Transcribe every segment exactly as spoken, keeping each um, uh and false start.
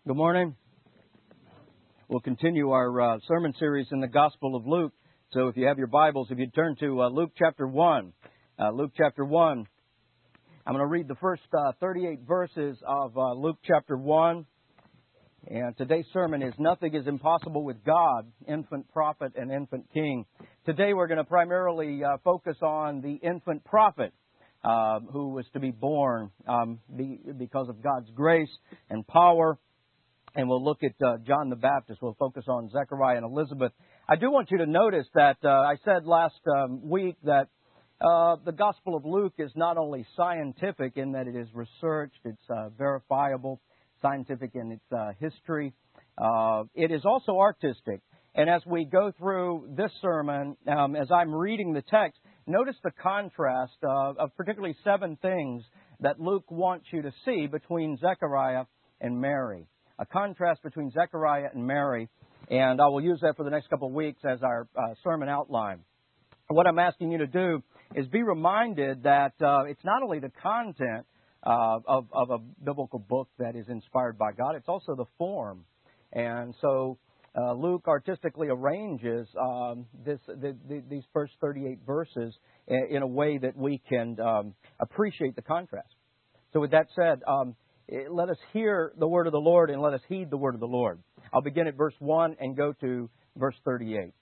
Good morning. We'll continue our uh, sermon series in the Gospel of Luke. So if you have your Bibles, if you turn to uh, Luke chapter one. Uh, Luke chapter one. I'm going to read the first uh, thirty-eight verses of uh, Luke chapter one. And today's sermon is Nothing is Impossible with God, Infant Prophet and Infant King. Today we're going to primarily uh, focus on the infant prophet uh, who was to be born um, be, because of God's grace and power. And we'll look at uh, John the Baptist. We'll focus on Zechariah and Elizabeth. I do want you to notice that uh, I said last um, week that uh, the Gospel of Luke is not only scientific in that it is researched, it's uh, verifiable, scientific in its uh, history. Uh, it is also artistic. And as we go through this sermon, um, as I'm reading the text, notice the contrast uh, of particularly seven things that Luke wants you to see between Zechariah and Mary. A contrast between Zechariah and Mary, and I will use that for the next couple of weeks as our uh, sermon outline. What I'm asking you to do is be reminded that uh, it's not only the content uh, of, of a biblical book that is inspired by God, it's also the form. And so uh, Luke artistically arranges um, this, the, the, these first thirty-eight verses in, in a way that we can um, appreciate the contrast. So with that said, um, let us hear the word of the Lord and let us heed the word of the Lord. I'll begin at verse one and go to verse thirty-eight.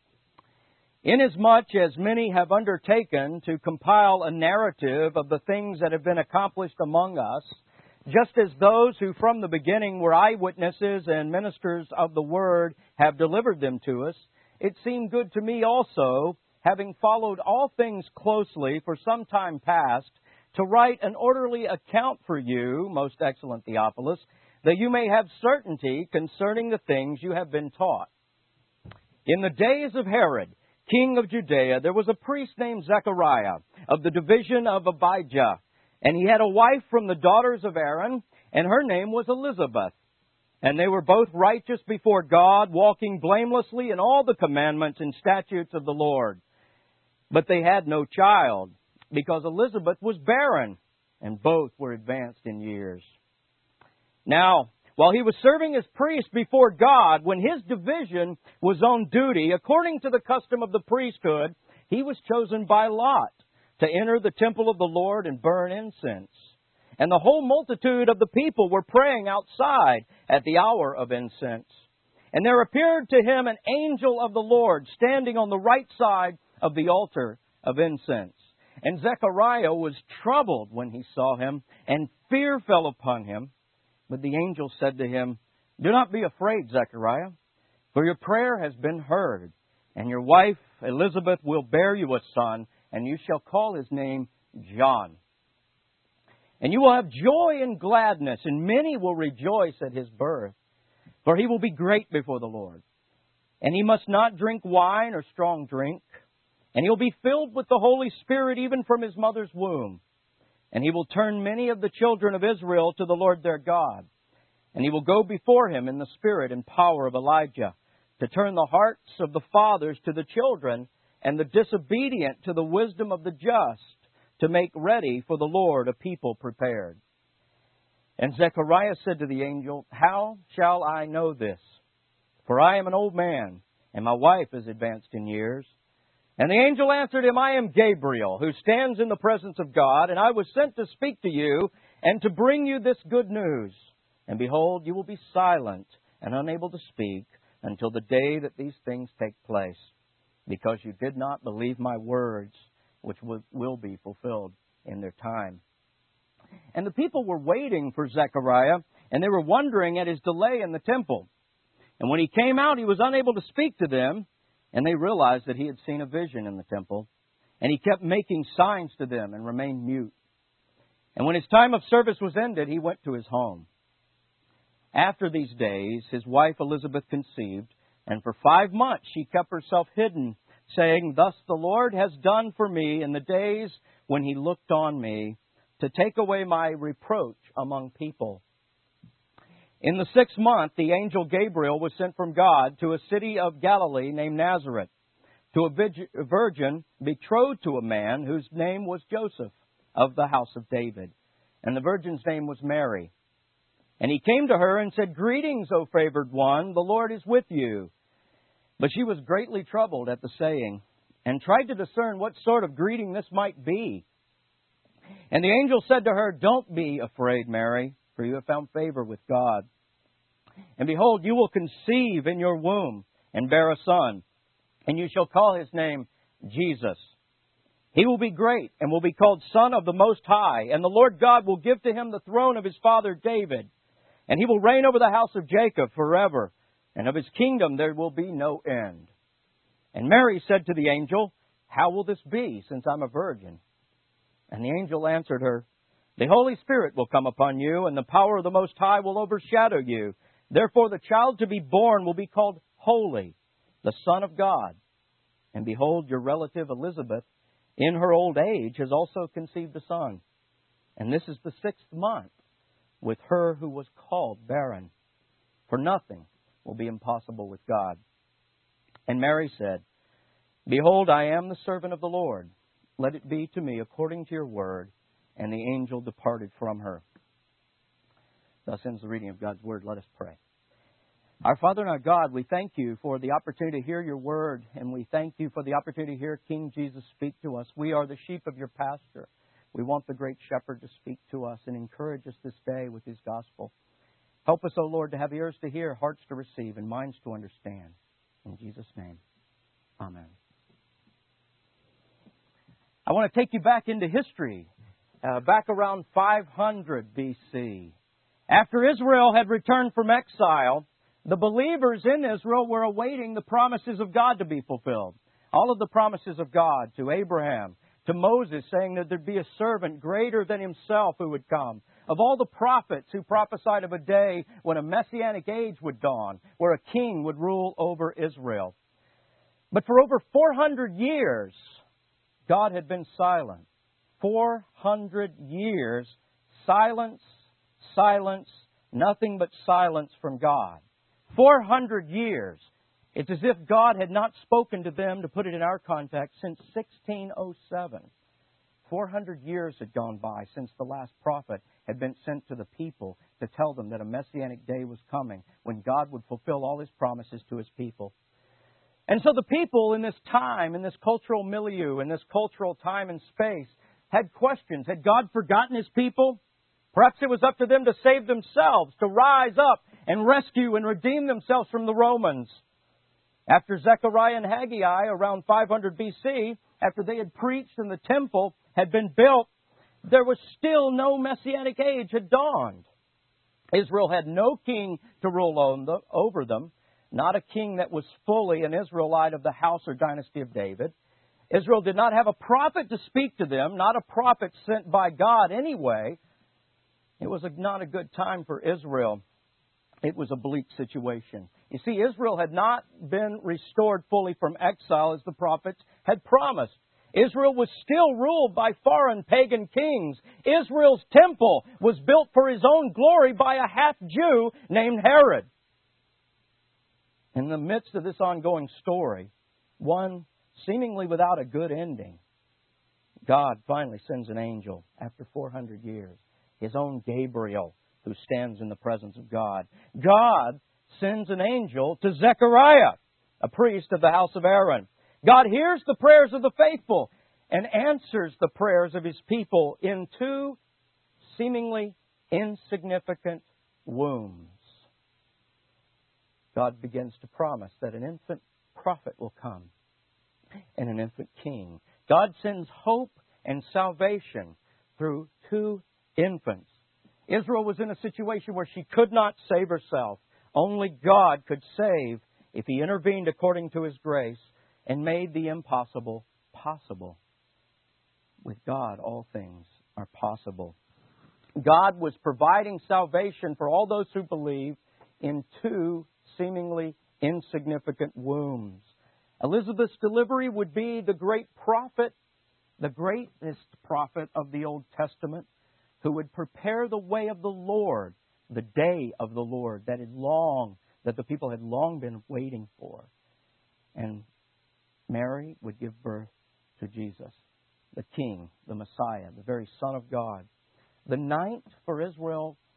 Inasmuch as many have undertaken to compile a narrative of the things that have been accomplished among us, just as those who from the beginning were eyewitnesses and ministers of the word have delivered them to us, it seemed good to me also, having followed all things closely for some time past, to write an orderly account for you, most excellent Theophilus, that you may have certainty concerning the things you have been taught. In the days of Herod, king of Judea, there was a priest named Zechariah of the division of Abijah, and he had a wife from the daughters of Aaron, and her name was Elizabeth. And they were both righteous before God, walking blamelessly in all the commandments and statutes of the Lord. But they had no child, because Elizabeth was barren, and both were advanced in years. Now, while he was serving as priest before God, when his division was on duty, according to the custom of the priesthood, he was chosen by lot to enter the temple of the Lord and burn incense. And the whole multitude of the people were praying outside at the hour of incense. And there appeared to him an angel of the Lord standing on the right side of the altar of incense. And Zechariah was troubled when he saw him, and fear fell upon him. But the angel said to him, Do not be afraid, Zechariah, for your prayer has been heard, and your wife Elizabeth will bear you a son, and you shall call his name John. And you will have joy and gladness, and many will rejoice at his birth, for he will be great before the Lord. And he must not drink wine or strong drink, and he'll be filled with the Holy Spirit even from his mother's womb. And he will turn many of the children of Israel to the Lord their God. And he will go before him in the spirit and power of Elijah, to turn the hearts of the fathers to the children, and the disobedient to the wisdom of the just, to make ready for the Lord a people prepared. And Zechariah said to the angel, How shall I know this? For I am an old man, and my wife is advanced in years. And the angel answered him, I am Gabriel, who stands in the presence of God, and I was sent to speak to you and to bring you this good news. And behold, you will be silent and unable to speak until the day that these things take place, because you did not believe my words, which will be fulfilled in their time. And the people were waiting for Zechariah, and they were wondering at his delay in the temple. And when he came out, he was unable to speak to them. And they realized that he had seen a vision in the temple. And he kept making signs to them and remained mute. And when his time of service was ended, he went to his home. After these days, his wife Elizabeth conceived. And for five months she kept herself hidden, saying, Thus the Lord has done for me in the days when he looked on me, to take away my reproach among people. In the sixth month, the angel Gabriel was sent from God to a city of Galilee named Nazareth, to a virgin betrothed to a man whose name was Joseph, of the house of David. And the virgin's name was Mary. And he came to her and said, Greetings, O favored one, the Lord is with you. But she was greatly troubled at the saying, and tried to discern what sort of greeting this might be. And the angel said to her, Don't be afraid, Mary, for you have found favor with God. And behold, you will conceive in your womb and bear a son, and you shall call his name Jesus. He will be great and will be called Son of the Most High, and the Lord God will give to him the throne of his father David. And he will reign over the house of Jacob forever, and of his kingdom there will be no end. And Mary said to the angel, How will this be, since I'm a virgin? And the angel answered her, The Holy Spirit will come upon you, and the power of the Most High will overshadow you. Therefore the child to be born will be called Holy, the Son of God. And behold, your relative Elizabeth, in her old age, has also conceived a son. And this is the sixth month with her who was called barren. For nothing will be impossible with God. And Mary said, Behold, I am the servant of the Lord. Let it be to me according to your word. And the angel departed from her. Thus ends the reading of God's word. Let us pray. Our Father and our God, we thank you for the opportunity to hear your word, and we thank you for the opportunity to hear King Jesus speak to us. We are the sheep of your pasture. We want the great shepherd to speak to us and encourage us this day with his gospel. Help us, O Lord, to have ears to hear, hearts to receive, and minds to understand. In Jesus' name, amen. I want to take you back into history, uh, back around five hundred B C. After Israel had returned from exile, the believers in Israel were awaiting the promises of God to be fulfilled. All of the promises of God to Abraham, to Moses, saying that there'd be a servant greater than himself who would come. Of all the prophets who prophesied of a day when a messianic age would dawn, where a king would rule over Israel. But for over four hundred years, God had been silent. four hundred years, silence, silence, nothing but silence from God. four hundred years. It's as if God had not spoken to them, to put it in our context, since sixteen oh seven. four hundred years had gone by since the last prophet had been sent to the people to tell them that a messianic day was coming when God would fulfill all his promises to his people. And so the people in this time, in this cultural milieu, in this cultural time and space, had questions. Had God forgotten his people? Perhaps it was up to them to save themselves, to rise up and rescue and redeem themselves from the Romans. After Zechariah and Haggai, around five hundred B C, after they had preached and the temple had been built, there was still no messianic age had dawned. Israel had no king to rule over them, not a king that was fully an Israelite of the house or dynasty of David. Israel did not have a prophet to speak to them, not a prophet sent by God anyway. It was a, not a good time for Israel. It was a bleak situation. You see, Israel had not been restored fully from exile as the prophets had promised. Israel was still ruled by foreign pagan kings. Israel's temple was built for his own glory by a half-Jew named Herod. In the midst of this ongoing story, one seemingly without a good ending, God finally sends an angel after four hundred years, his own Gabriel, who stands in the presence of God. God sends an angel to Zechariah, a priest of the house of Aaron. God hears the prayers of the faithful and answers the prayers of his people in two seemingly insignificant wombs. God begins to promise that an infant prophet will come and an infant king. God sends hope and salvation through two infants. Israel was in a situation where she could not save herself. Only God could save if he intervened according to his grace and made the impossible possible. With God, all things are possible. God was providing salvation for all those who believe in two seemingly insignificant wombs. Elizabeth's delivery would be the great prophet, the greatest prophet of the Old Testament, who would prepare the way of the Lord, the day of the Lord that had long, that the people had long been waiting for. And Mary would give birth to Jesus, the King, the Messiah, the very Son of God. The night for Israel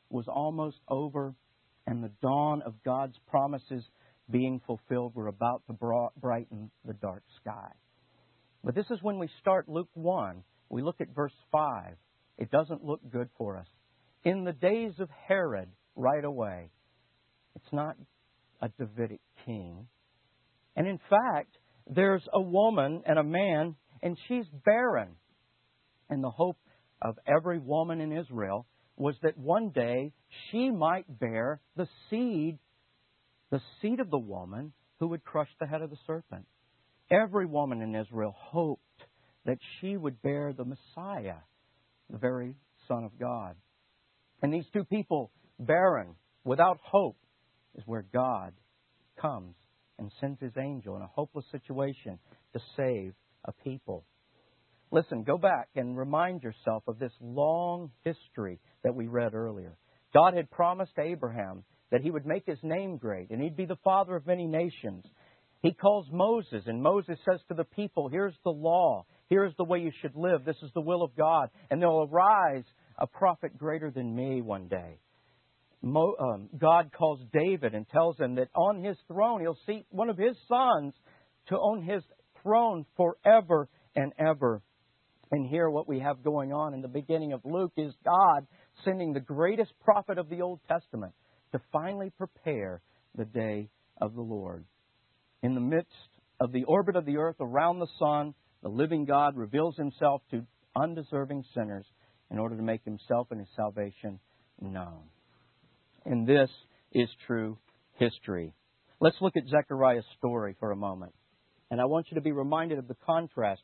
was almost over, and the dawn of God's promises being fulfilled were about to brighten the dark sky. But this is when we start Luke one. We look at verse five. It doesn't look good for us. In the days of Herod, right away. It's not a Davidic king. And in fact, there's a woman and a man, and she's barren. And the hope of every woman in Israel was that one day she might bear the seed, the seed of the woman who would crush the head of the serpent. Every woman in Israel hoped that she would bear the Messiah, the very Son of God. And these two people, barren, without hope, is where God comes and sends His angel in a hopeless situation to save a people. Listen, go back and remind yourself of this long history that we read earlier. God had promised Abraham that he would make his name great and he'd be the father of many nations. He calls Moses, and Moses says to the people, here's the law. Here's the way you should live. This is the will of God. And there will arise a prophet greater than me one day. Mo, um, God calls David and tells him that on his throne, he'll seat one of his sons to own his throne forever and ever. And here what we have going on in the beginning of Luke is God sending the greatest prophet of the Old Testament to finally prepare the day of the Lord. In the midst of the orbit of the earth around the sun, the living God reveals Himself to undeserving sinners in order to make Himself and His salvation known. And this is true history. Let's look at Zechariah's story for a moment. And I want you to be reminded of the contrast.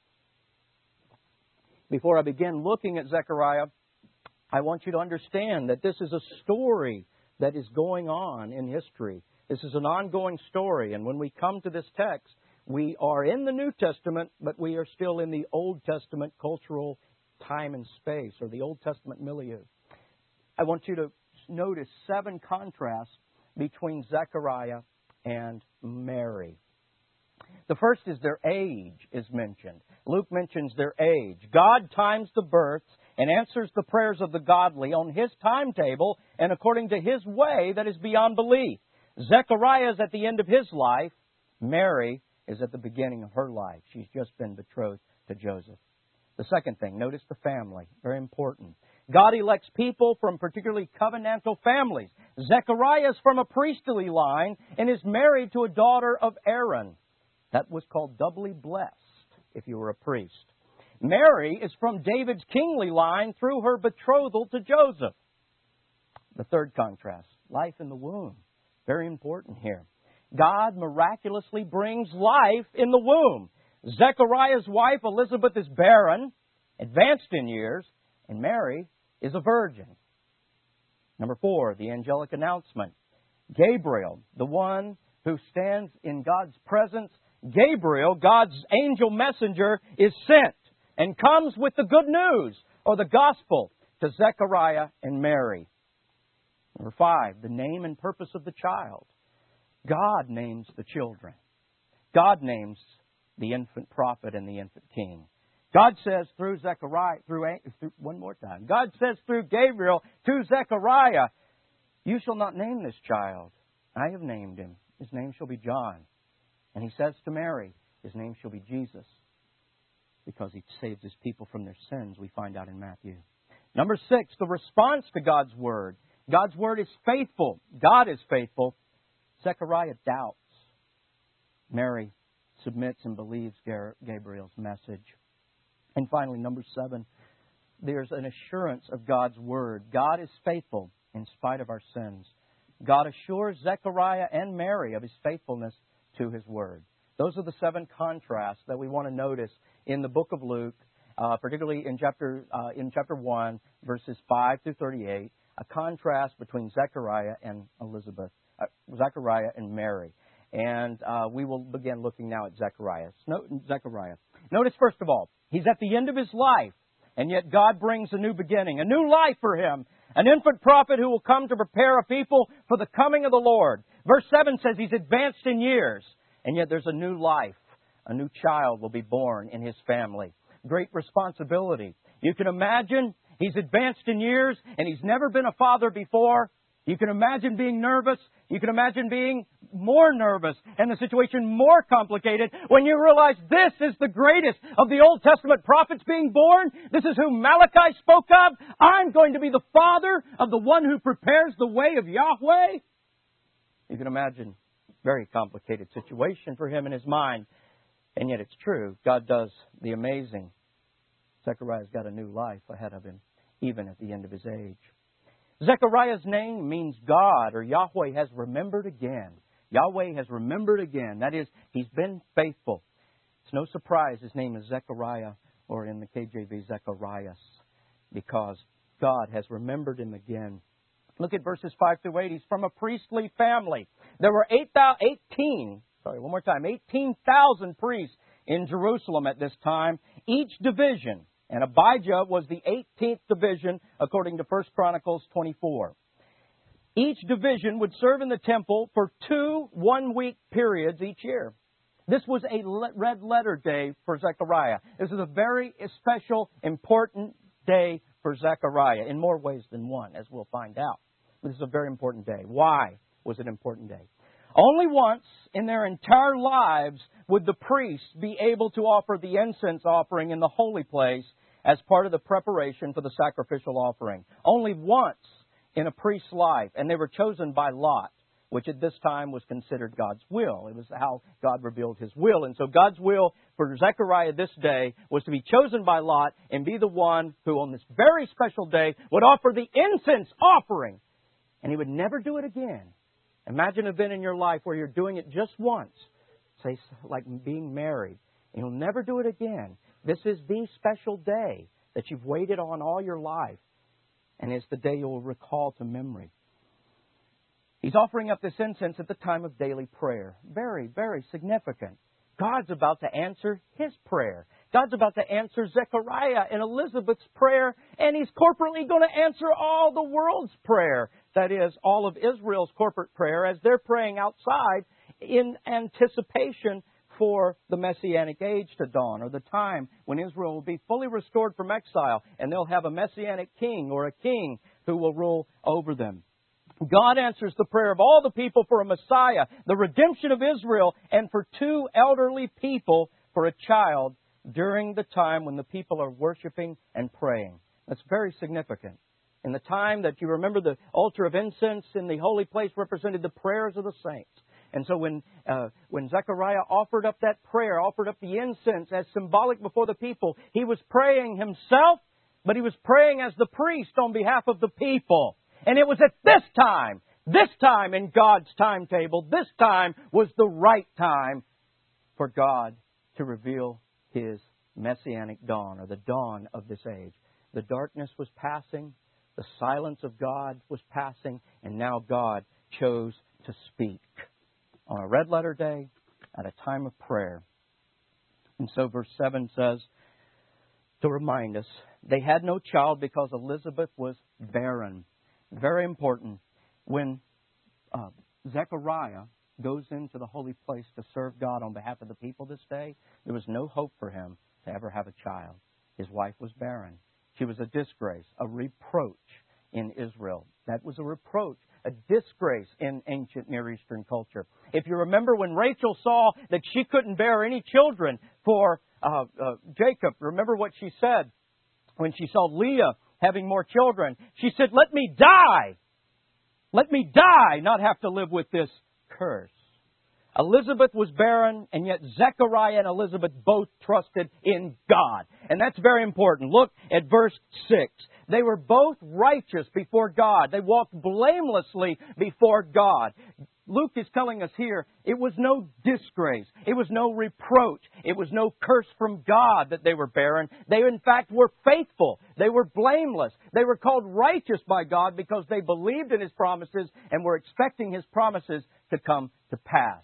Before I begin looking at Zechariah, I want you to understand that this is a story that is going on in history. This is an ongoing story. And when we come to this text, we are in the New Testament, but we are still in the Old Testament cultural time and space, or the Old Testament milieu. I want you to notice seven contrasts between Zechariah and Mary. The first is their age is mentioned. Luke mentions their age. God times the births and answers the prayers of the godly on His timetable and according to His way that is beyond belief. Zechariah is at the end of his life. Mary is at the beginning of her life. She's just been betrothed to Joseph. The second thing, notice the family. Very important. God elects people from particularly covenantal families. Zechariah is from a priestly line and is married to a daughter of Aaron. That was called doubly blessed if you were a priest. Mary is from David's kingly line through her betrothal to Joseph. The third contrast, life in the womb. Very important here. God miraculously brings life in the womb. Zechariah's wife, Elizabeth, is barren, advanced in years, and Mary is a virgin. Number four, the angelic announcement. Gabriel, the one who stands in God's presence, Gabriel, God's angel messenger, is sent and comes with the good news or the gospel to Zechariah and Mary. Number five, the name and purpose of the child. God names the children. God names the infant prophet and the infant king. God says through Zechariah, through, through one more time, God says through Gabriel to Zechariah, you shall not name this child. I have named him. His name shall be John. And He says to Mary, His name shall be Jesus, because He saves His people from their sins, we find out in Matthew. Number six, the response to God's Word. God's Word is faithful. God is faithful. Zechariah doubts. Mary submits and believes Gabriel's message. And finally, number seven, there's an assurance of God's Word. God is faithful in spite of our sins. God assures Zechariah and Mary of His faithfulness to His Word. Those are the seven contrasts that we want to notice in the book of Luke, uh, particularly in chapter uh, in chapter one, verses five through thirty-eight. A contrast between Zechariah and Elizabeth, uh, Zechariah and Mary. And uh, we will begin looking now at Zechariah. No, Zechariah. Notice, first of all, he's at the end of his life, and yet God brings a new beginning, a new life for him. An infant prophet who will come to prepare a people for the coming of the Lord. Verse seven says he's advanced in years, and yet there's a new life. A new child will be born in his family. Great responsibility. You can imagine He's advanced in years and he's never been a father before. You can imagine being nervous. You can imagine being more nervous and the situation more complicated when you realize this is the greatest of the Old Testament prophets being born. This is who Malachi spoke of. I'm going to be the father of the one who prepares the way of Yahweh. You can imagine a very complicated situation for him in his mind. And yet it's true. God does the amazing. Zechariah's got a new life ahead of him, even at the end of his age. Zechariah's name means God, or Yahweh has remembered again. Yahweh has remembered again. That is, He's been faithful. It's no surprise his name is Zechariah, or in the K J V, Zecharias, because God has remembered him again. Look at verses five through eight. He's from a priestly family. There were eighteen, sorry, one more time, eighteen thousand priests in Jerusalem at this time, each division. And Abijah was the eighteenth division, according to First Chronicles twenty-four. Each division would serve in the temple for two one-week periods each year. This was a red letter day for Zechariah. This is a very special, important day for Zechariah, in more ways than one, as we'll find out. This is a very important day. Why was it an important day? Only once in their entire lives would the priests be able to offer the incense offering in the holy place as part of the preparation for the sacrificial offering. Only once in a priest's life, and they were chosen by lot, which at this time was considered God's will. It was how God revealed His will. And so God's will for Zechariah this day was to be chosen by lot and be the one who on this very special day would offer the incense offering. And he would never do it again. Imagine an event in your life where you're doing it just once. Say, like being married. And you'll never do it again. This is the special day that you've waited on all your life. And it's the day you'll recall to memory. He's offering up this incense at the time of daily prayer. Very, very significant. God's about to answer His prayer. God's about to answer Zechariah and Elizabeth's prayer. And He's corporately going to answer all the world's prayer. That is, all of Israel's corporate prayer as they're praying outside in anticipation for the Messianic age to dawn, or the time when Israel will be fully restored from exile and they'll have a Messianic king or a king who will rule over them. God answers the prayer of all the people for a Messiah, the redemption of Israel, and for two elderly people for a child during the time when the people are worshiping and praying. That's very significant. In the time that you remember, the altar of incense in the holy place represented the prayers of the saints. And so when uh, when Zechariah offered up that prayer, offered up the incense as symbolic before the people, he was praying himself, but he was praying as the priest on behalf of the people. And it was at this time, this time in God's timetable, this time was the right time for God to reveal His Messianic dawn, or the dawn of this age. The darkness was passing, the silence of God was passing, and now God chose to speak on a red letter day at a time of prayer. And so verse seven says, to remind us, they had no child because Elizabeth was barren. Very important. When uh, Zechariah goes into the holy place to serve God on behalf of the people this day, there was no hope for him to ever have a child. His wife was barren. She was a disgrace, a reproach in Israel. That was a reproach, a disgrace in ancient Near Eastern culture. If you remember when Rachel saw that she couldn't bear any children for uh, uh, Jacob, remember what she said when she saw Leah having more children. She said, let me die. Let me die, not have to live with this curse. Elizabeth was barren, and yet Zechariah and Elizabeth both trusted in God. And that's very important. Look at verse six. They were both righteous before God. They walked blamelessly before God. Luke is telling us here, it was no disgrace. It was no reproach. It was no curse from God that they were barren. They, in fact, were faithful. They were blameless. They were called righteous by God because they believed in His promises and were expecting His promises to come to pass.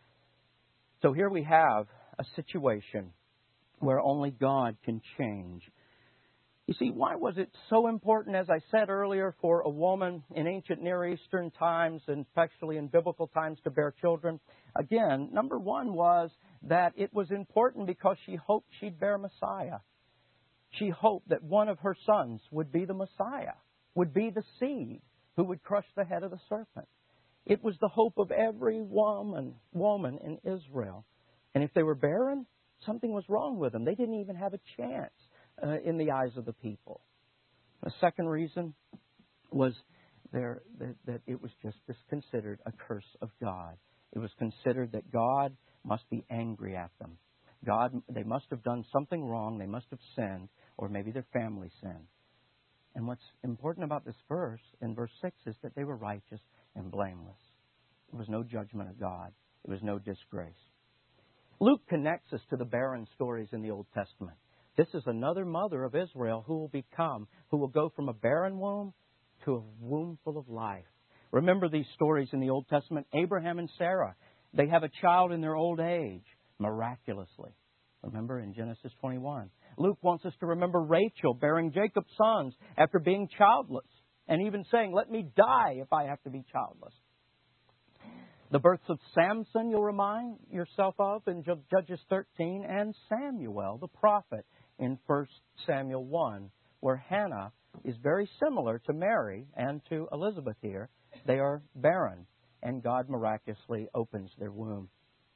So here we have a situation where only God can change. You see, why was it so important, as I said earlier, for a woman in ancient Near Eastern times, and especially in biblical times, to bear children? Again, number one was that it was important because she hoped she'd bear Messiah. She hoped that one of her sons would be the Messiah, would be the seed who would crush the head of the serpent. It was the hope of every woman, woman in Israel. And if they were barren, something was wrong with them. They didn't even have a chance uh, in the eyes of the people. The second reason was there that, that it was just considered a curse of God. It was considered that God must be angry at them. God, they must have done something wrong. They must have sinned, or maybe their family sinned. And what's important about this verse, in verse six, is that they were righteous and blameless. There was no judgment of God. There was no disgrace. Luke connects us to the barren stories in the Old Testament. This is another mother of Israel who will become, who will go from a barren womb to a womb full of life. Remember these stories in the Old Testament? Abraham and Sarah, they have a child in their old age, miraculously. Remember in Genesis twenty-one. Luke wants us to remember Rachel bearing Jacob's sons after being childless, and even saying, let me die if I have to be childless. The births of Samson you'll remind yourself of in Judges thirteen, and Samuel, the prophet, in First Samuel one, where Hannah is very similar to Mary and to Elizabeth here. They are barren, and God miraculously opens their womb.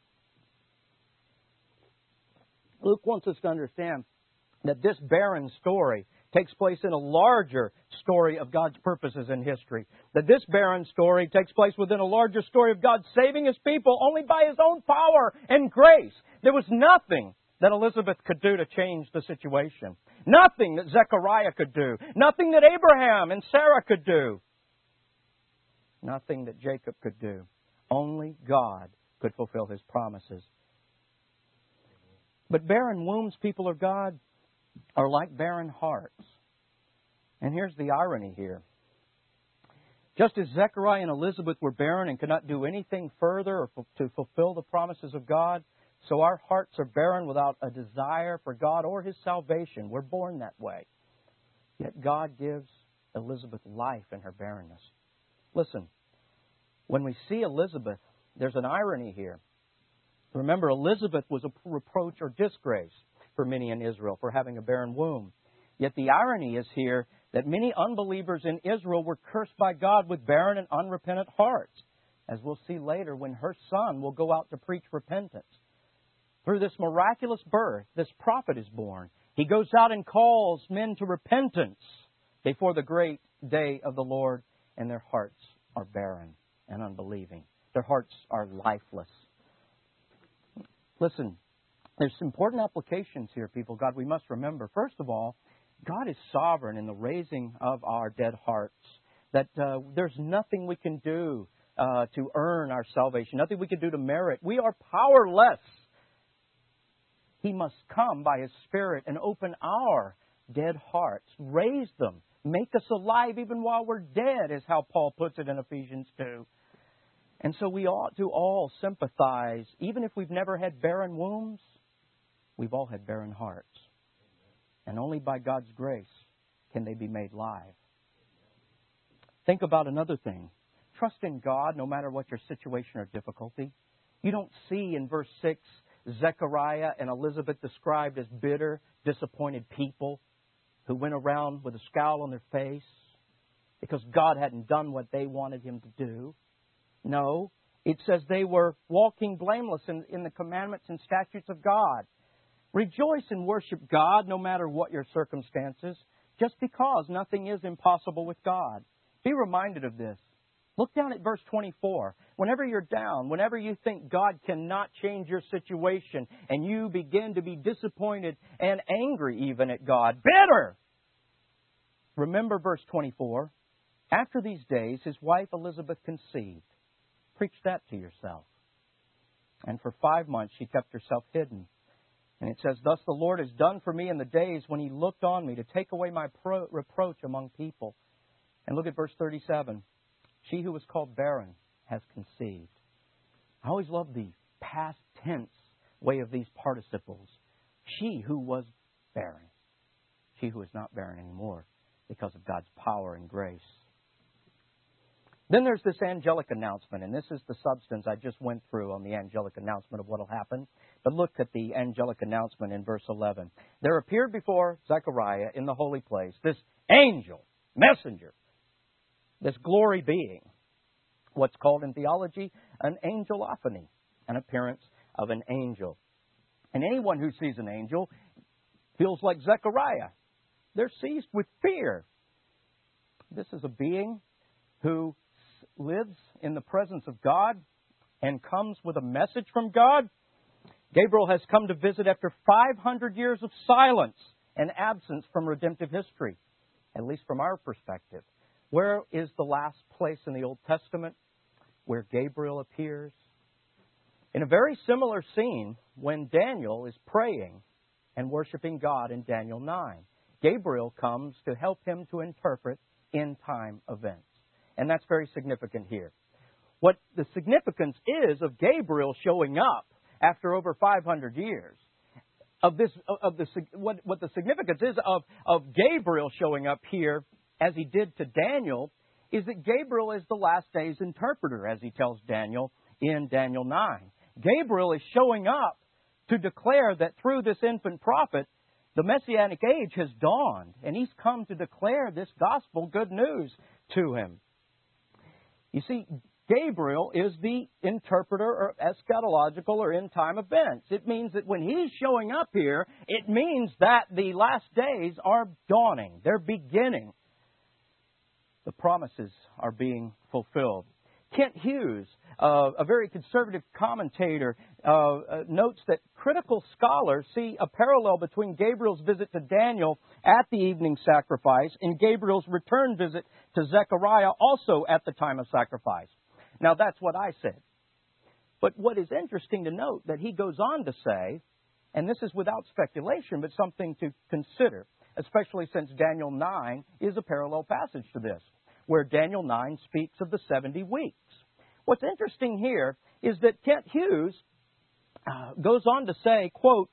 Luke wants us to understand that this barren story takes place in a larger story of God's purposes in history. That this barren story takes place within a larger story of God saving His people only by His own power and grace. There was nothing that Elizabeth could do to change the situation. Nothing that Zechariah could do. Nothing that Abraham and Sarah could do. Nothing that Jacob could do. Only God could fulfill His promises. But barren wombs, people of God, are like barren hearts. And here's the irony here. Just as Zechariah and Elizabeth were barren and could not do anything further or to fulfill the promises of God, so our hearts are barren without a desire for God or His salvation. We're born that way. Yet God gives Elizabeth life in her barrenness. Listen, when we see Elizabeth, there's an irony here. Remember, Elizabeth was a reproach or disgrace for many in Israel for having a barren womb. Yet the irony is here that many unbelievers in Israel were cursed by God with barren and unrepentant hearts, as we'll see later when her son will go out to preach repentance. Through this miraculous birth, this prophet is born. He goes out and calls men to repentance before the great day of the Lord, and their hearts are barren and unbelieving. Their hearts are lifeless. Listen, there's some important applications here, people. God, we must remember. First of all, God is sovereign in the raising of our dead hearts. That uh, there's nothing we can do uh, to earn our salvation. Nothing we can do to merit. We are powerless. He must come by His Spirit and open our dead hearts. Raise them. Make us alive even while we're dead, is how Paul puts it in Ephesians two. And so we ought to all sympathize. Even if we've never had barren wombs, we've all had barren hearts. And only by God's grace can they be made live. Think about another thing. Trust in God no matter what your situation or difficulty. You don't see in verse six Zechariah and Elizabeth described as bitter, disappointed people who went around with a scowl on their face because God hadn't done what they wanted Him to do. No, it says they were walking blameless in, in the commandments and statutes of God. Rejoice and worship God no matter what your circumstances, just because nothing is impossible with God. Be reminded of this. Look down at verse twenty-four. Whenever you're down, whenever you think God cannot change your situation, and you begin to be disappointed and angry even at God, bitter, remember verse twenty-four. After these days, his wife Elizabeth conceived. Preach that to yourself. And for five months she kept herself hidden. And it says, thus the Lord has done for me in the days when He looked on me to take away my pro- reproach among people. And look at verse thirty-seven. She who was called barren has conceived. I always love the past tense way of these participles. She who was barren. She who is not barren anymore because of God's power and grace. Then there's this angelic announcement, and this is the substance I just went through on the angelic announcement of what will happen. But look at the angelic announcement in verse eleven. There appeared before Zechariah in the holy place this angel, messenger, this glory being, what's called in theology an angelophany, an appearance of an angel. And anyone who sees an angel feels like Zechariah. They're seized with fear. This is a being who lives in the presence of God and comes with a message from God. Gabriel has come to visit after five hundred years of silence and absence from redemptive history, at least from our perspective. Where is the last place in the Old Testament where Gabriel appears? In a very similar scene when Daniel is praying and worshiping God in Daniel nine. Gabriel comes to help him to interpret end-time events. And that's very significant here. What the significance is of Gabriel showing up after over five hundred years, of this, of the what, what the significance is of, of Gabriel showing up here, as he did to Daniel, is that Gabriel is the last day's interpreter, as he tells Daniel in Daniel nine. Gabriel is showing up to declare that through this infant prophet, the Messianic age has dawned, and he's come to declare this gospel good news to him. You see, Gabriel is the interpreter of eschatological or end-time events. It means that when he's showing up here, it means that the last days are dawning. They're beginning. The promises are being fulfilled. Kent Hughes, uh, a very conservative commentator, uh, uh, notes that critical scholars see a parallel between Gabriel's visit to Daniel at the evening sacrifice and Gabriel's return visit to Zechariah also at the time of sacrifice. Now, that's what I said. But what is interesting to note that he goes on to say, and this is without speculation, but something to consider, especially since Daniel nine is a parallel passage to this, where Daniel nine speaks of the seventy weeks. What's interesting here is that Kent Hughes uh, goes on to say, quote,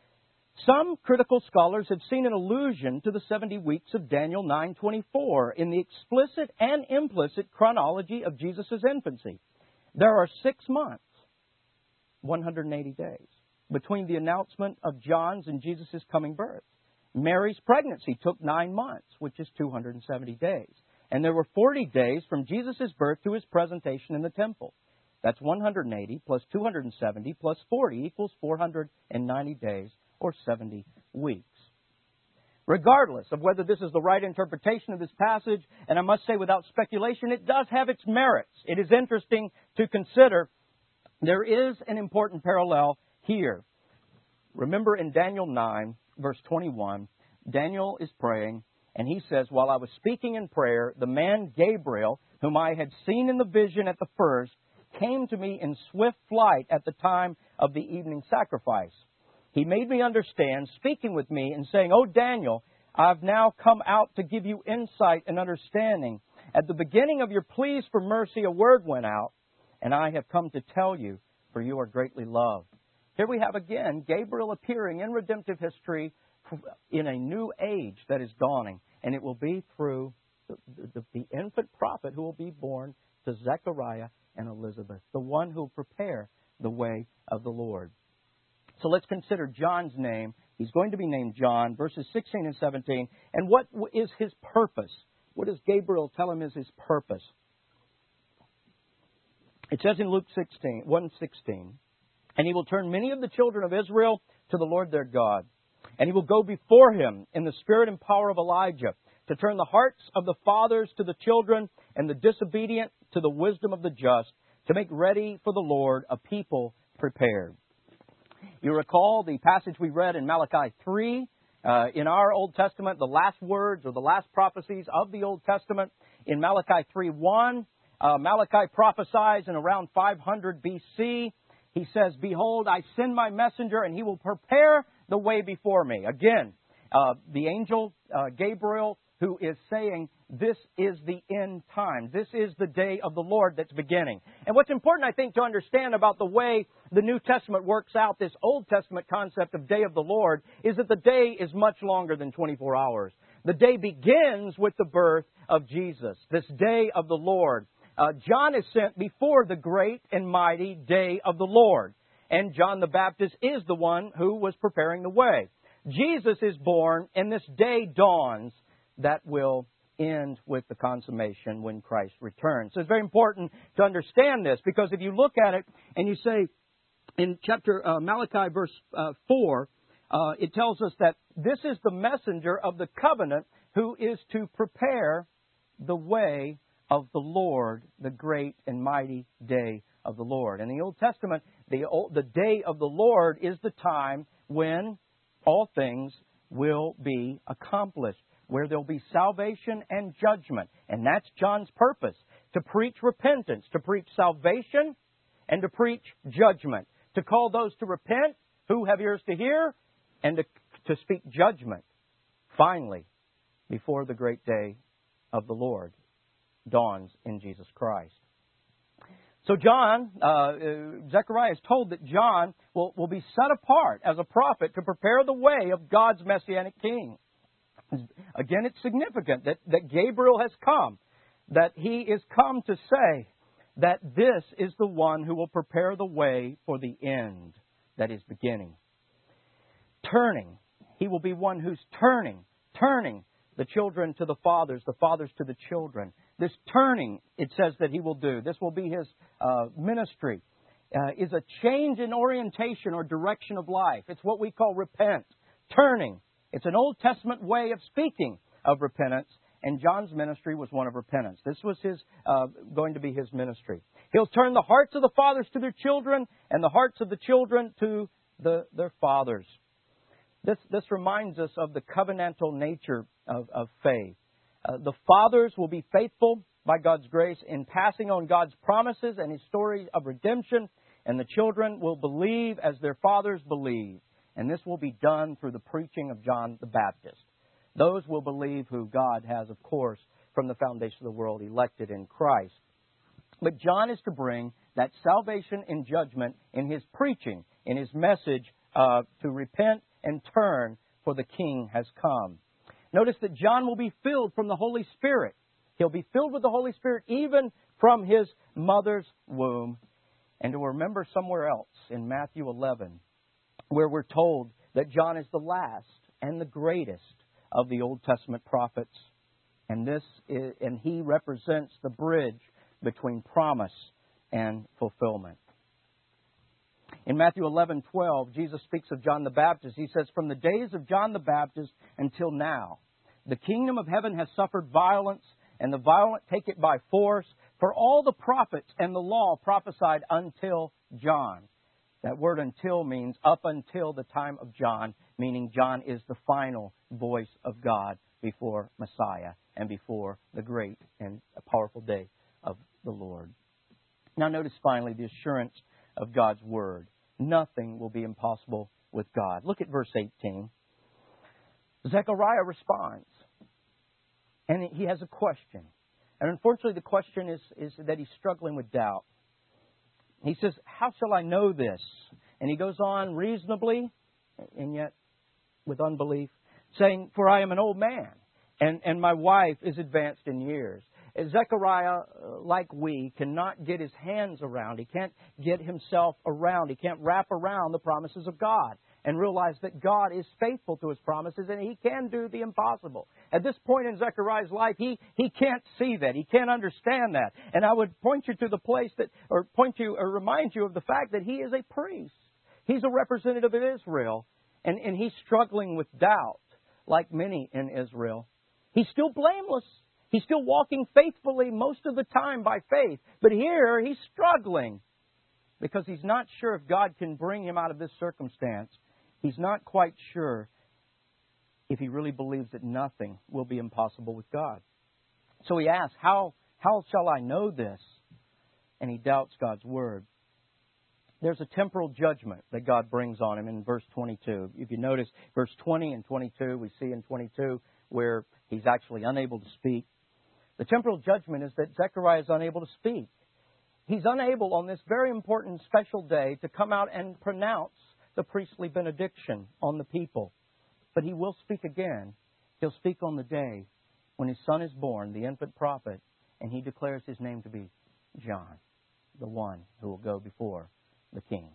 some critical scholars have seen an allusion to the seventy weeks of Daniel nine twenty-four in the explicit and implicit chronology of Jesus' infancy. There are six months, one hundred eighty days, between the announcement of John's and Jesus' coming birth. Mary's pregnancy took nine months, which is two hundred seventy days. And there were forty days from Jesus' birth to his presentation in the temple. That's one hundred eighty plus two hundred seventy plus forty equals four hundred ninety days, or seventy weeks. Regardless of whether this is the right interpretation of this passage, and I must say without speculation, it does have its merits. It is interesting to consider. There is an important parallel here. Remember in Daniel nine, verse twenty-one, Daniel is praying, and he says, while I was speaking in prayer, the man Gabriel, whom I had seen in the vision at the first, came to me in swift flight at the time of the evening sacrifice. He made me understand, speaking with me and saying, O Daniel, I've now come out to give you insight and understanding. At the beginning of your pleas for mercy, a word went out, and I have come to tell you, for you are greatly loved. Here we have again Gabriel appearing in redemptive history in a new age that is dawning. And it will be through the, the, the infant prophet who will be born to Zechariah and Elizabeth, the one who will prepare the way of the Lord. So let's consider John's name. He's going to be named John, verses sixteen and seventeen. And what is his purpose? What does Gabriel tell him is his purpose? It says in Luke sixteen, one sixteen, and he will turn many of the children of Israel to the Lord their God. And he will go before him in the spirit and power of Elijah to turn the hearts of the fathers to the children and the disobedient to the wisdom of the just, to make ready for the Lord a people prepared. You recall the passage we read in Malachi three. Uh, in our Old Testament, the last words or the last prophecies of the Old Testament. In Malachi three one, uh, Malachi prophesies in around five hundred B C. He says, behold, I send my messenger and he will prepare the way before me. Again, uh, the angel uh, Gabriel, who is saying, this is the end time. This is the day of the Lord that's beginning. And what's important, I think, to understand about the way the New Testament works out this Old Testament concept of day of the Lord is that the day is much longer than twenty-four hours. The day begins with the birth of Jesus, this day of the Lord. Uh, John is sent before the great and mighty day of the Lord. And John the Baptist is the one who was preparing the way. Jesus is born, and this day dawns that will end with the consummation when Christ returns. So it's very important to understand this, because if you look at it and you say in chapter uh, Malachi verse uh, four, uh, it tells us that this is the messenger of the covenant who is to prepare the way of the Lord, the great and mighty day of the Lord. In the Old Testament, the, the day of the Lord is the time when all things will be accomplished, where there will be salvation and judgment. And that's John's purpose, to preach repentance, to preach salvation, and to preach judgment, to call those to repent who have ears to hear, and to, to speak judgment, finally, before the great day of the Lord dawns in Jesus Christ. So John, uh, Zechariah is told that John will, will be set apart as a prophet to prepare the way of God's Messianic King. Again, it's significant that, that Gabriel has come, that he is come to say that this is the one who will prepare the way for the end that is beginning. Turning. He will be one who's turning, turning the children to the fathers, the fathers to the children. This turning, it says that he will do. This will be his uh, ministry. Uh, is a change in orientation or direction of life. It's what we call repent. Turning. It's an Old Testament way of speaking of repentance, and John's ministry was one of repentance. This was his uh, going to be his ministry. He'll turn the hearts of the fathers to their children, and the hearts of the children to the, their fathers. This, this reminds us of the covenantal nature of, of faith. Uh, the fathers will be faithful by God's grace in passing on God's promises and His story of redemption, and the children will believe as their fathers believe. And this will be done through the preaching of John the Baptist. Those will believe who God has, of course, from the foundation of the world, elected in Christ. But John is to bring that salvation and judgment in his preaching, in his message uh, to repent and turn, for the King has come. Notice that John will be filled from the Holy Spirit. He'll be filled with the Holy Spirit even from his mother's womb. And to remember somewhere else in Matthew eleven, where we're told that John is the last and the greatest of the Old Testament prophets. And this is, and he represents the bridge between promise and fulfillment. In Matthew eleven twelve, Jesus speaks of John the Baptist. He says, "From the days of John the Baptist until now, the kingdom of heaven has suffered violence, and the violent take it by force. For all the prophets and the law prophesied until John." That word "until" means up until the time of John, meaning John is the final voice of God before Messiah and before the great and powerful day of the Lord. Now notice finally the assurance of God's Word. Nothing will be impossible with God. Look at verse eighteen. Zechariah responds, and he has a question. And unfortunately the question is, is that he's struggling with doubt. He says, "How shall I know this?" And he goes on reasonably, and yet with unbelief, saying, "For I am an old man, and, and my wife is advanced in years." Zechariah, like we, cannot get his hands around. He can't get himself around. He can't wrap around the promises of God and realize that God is faithful to His promises and He can do the impossible. At this point in Zechariah's life, he, he can't see that. He can't understand that. And I would point you to the place that, or point you, or remind you of the fact that he is a priest. He's a representative of Israel, and, and he's struggling with doubt, like many in Israel. He's still blameless. He's still walking faithfully most of the time by faith. But here he's struggling because he's not sure if God can bring him out of this circumstance. He's not quite sure if he really believes that nothing will be impossible with God. So he asks, how, how shall I know this? And he doubts God's Word. There's a temporal judgment that God brings on him in verse twenty-two. If you notice, verse twenty and twenty-two, we see in twenty-two where he's actually unable to speak. The temporal judgment is that Zechariah is unable to speak. He's unable on this very important special day to come out and pronounce the priestly benediction on the people. But he will speak again. He'll speak on the day when his son is born, the infant prophet, and he declares his name to be John, the one who will go before the King.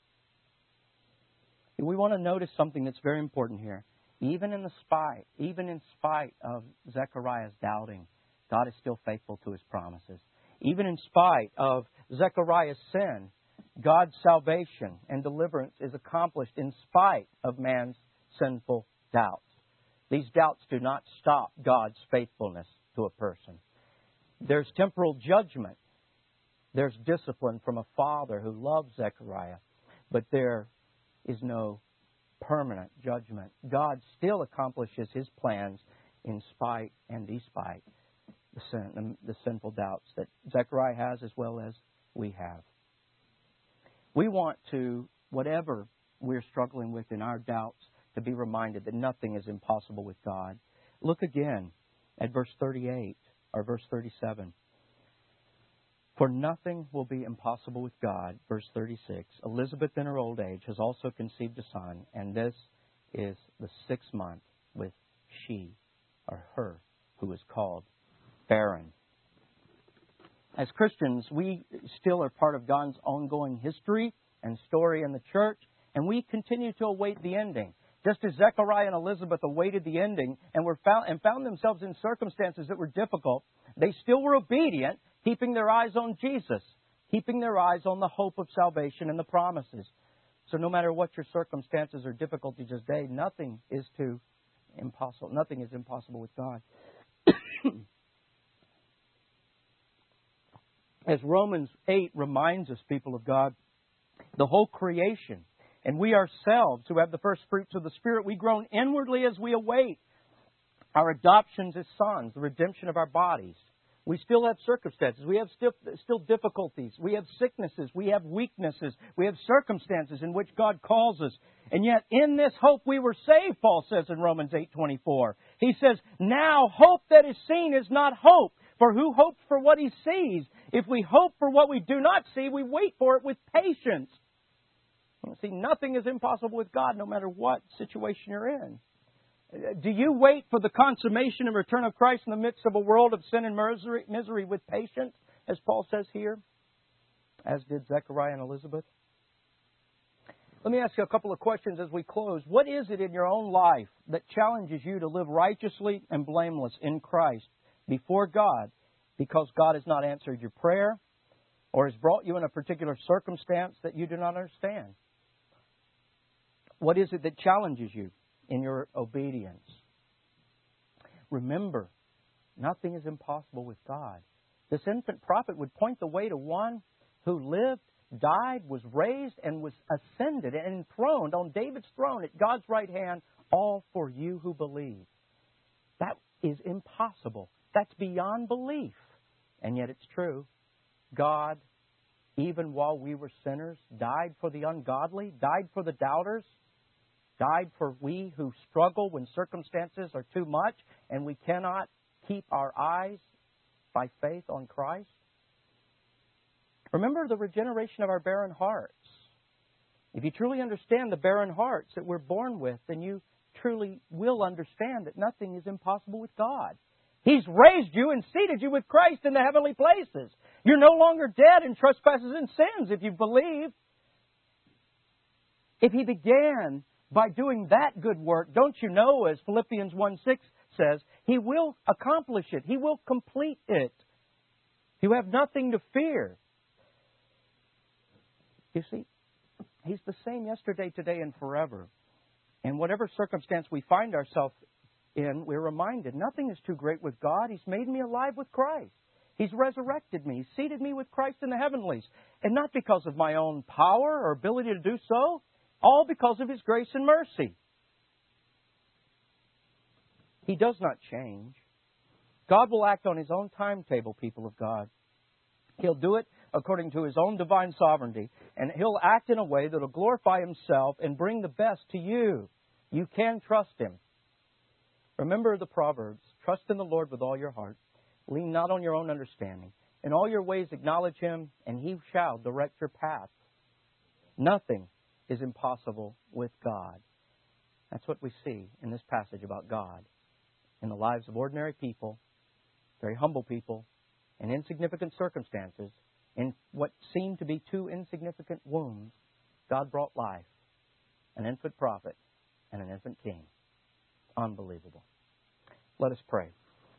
We want to notice something that's very important here. Even in the spite, even in spite of Zechariah's doubting, God is still faithful to His promises. Even in spite of Zechariah's sin, God's salvation and deliverance is accomplished in spite of man's sinful doubts. These doubts do not stop God's faithfulness to a person. There's temporal judgment. There's discipline from a father who loves Zechariah. But there is no permanent judgment. God still accomplishes His plans in spite and despite the, sin, the sinful doubts that Zechariah has as well as we have. We want to, whatever we're struggling with in our doubts, to be reminded that nothing is impossible with God. Look again at verse thirty-eight or verse thirty-seven. For nothing will be impossible with God. Verse thirty-six. Elizabeth in her old age has also conceived a son, and this is the sixth month with she, or her, who is called barren. As Christians, we still are part of God's ongoing history and story in the church, and we continue to await the ending. Just as Zechariah and Elizabeth awaited the ending and were found and found themselves in circumstances that were difficult, they still were obedient, keeping their eyes on Jesus, keeping their eyes on the hope of salvation and the promises. So no matter what your circumstances or difficulties today, nothing is too impossible. Nothing is impossible with God. As Romans eight reminds us, people of God, the whole creation, and we ourselves who have the first fruits of the Spirit, we groan inwardly as we await our adoptions as sons, the redemption of our bodies. We still have circumstances. We have still, still difficulties. We have sicknesses. We have weaknesses. We have circumstances in which God calls us. And yet in this hope we were saved, Paul says in Romans eight twenty-four. He says, now hope that is seen is not hope. For who hopes for what he sees? If we hope for what we do not see, we wait for it with patience. See, nothing is impossible with God, no matter what situation you're in. Do you wait for the consummation and return of Christ in the midst of a world of sin and misery, misery with patience, as Paul says here, as did Zechariah and Elizabeth? Let me ask you a couple of questions as we close. What is it in your own life that challenges you to live righteously and blameless in Christ before God because God has not answered your prayer or has brought you in a particular circumstance that you do not understand? What is it that challenges you in your obedience? Remember, nothing is impossible with God. This infant prophet would point the way to one who lived, died, was raised, and was ascended and enthroned on David's throne at God's right hand, all for you who believe. That is impossible. That's beyond belief. And yet it's true. God, even while we were sinners, died for the ungodly, died for the doubters, died for we who struggle when circumstances are too much and we cannot keep our eyes by faith on Christ. Remember the regeneration of our barren hearts. If you truly understand the barren hearts that we're born with, then you truly will understand that nothing is impossible with God. He's raised you and seated you with Christ in the heavenly places. You're no longer dead in trespasses and sins if you believe. If He began by doing that good work, don't you know, as Philippians one six says, He will accomplish it. He will complete it. You have nothing to fear. You see, He's the same yesterday, today, and forever. And whatever circumstance we find ourselves in, we're reminded nothing is too great with God. He's made me alive with Christ. He's resurrected me. He's seated me with Christ in the heavenlies. And not because of my own power or ability to do so, all because of His grace and mercy. He does not change. God will act on His own timetable, people of God. He'll do it according to His own divine sovereignty. And He'll act in a way that will glorify Himself and bring the best to you. You can trust Him. Remember the Proverbs. Trust in the Lord with all your heart. Lean not on your own understanding. In all your ways acknowledge Him, and He shall direct your path. Nothing is impossible with God. That's what we see in this passage about God. In the lives of ordinary people, very humble people, in insignificant circumstances, in what seemed to be two insignificant wombs, God brought life, an infant prophet, and an infant king. Unbelievable. Let us pray.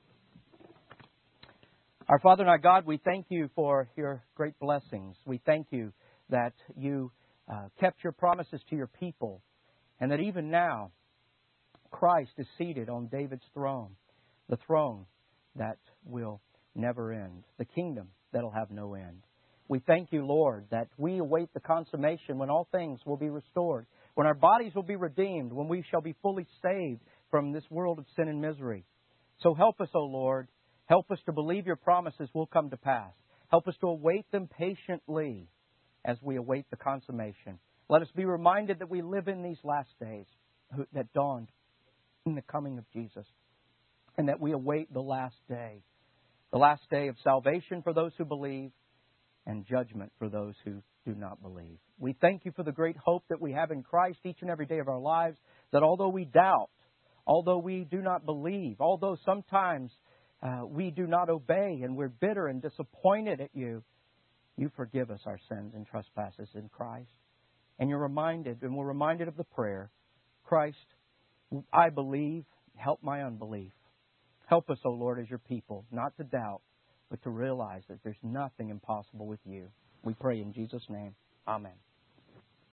Our Father and our God, we thank you for your great blessings. We thank you that you uh, kept your promises to your people, and that even now Christ is seated on David's throne, the throne that will never end, the kingdom that will have no end. We thank you, Lord, that we await the consummation when all things will be restored, when our bodies will be redeemed, when we shall be fully saved from this world of sin and misery. So help us, O Lord. Help us to believe your promises will come to pass. Help us to await them patiently as we await the consummation. Let us be reminded that we live in these last days that dawned in the coming of Jesus, and that we await the last day, the last day of salvation for those who believe and judgment for those who do not believe. We thank you for the great hope that we have in Christ each and every day of our lives, that although we doubt, although we do not believe, although sometimes uh, we do not obey and we're bitter and disappointed at you, you forgive us our sins and trespasses in Christ. And you're reminded, and we're reminded of the prayer, Christ, I believe, help my unbelief. Help us, O Lord, as your people, not to doubt, but to realize that there's nothing impossible with you. We pray in Jesus' name. Amen.